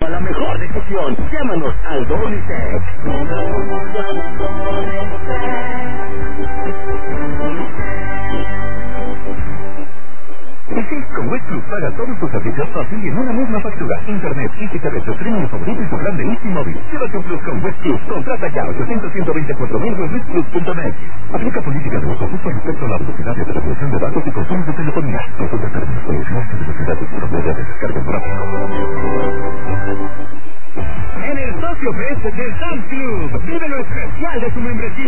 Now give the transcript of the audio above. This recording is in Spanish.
la mejor decisión. Llámanos al Dolicec. Sí, con West Plus paga todos tus servicios fácil y en una misma factura. Internet, IPTV, tu streaming favorito y tu plan de Easy Móvil. Llévate un Plus con West Plus. Contrata ya 800-124,000 en westplus.net. Aplica políticas de uso justo respecto a la velocidad de transmisión de datos y consumo de telefonía. Consulta términos, condiciones y velocidades promedio de descarga por app. En el Socio Fest de Sam's Club, vive lo especial de su membresía.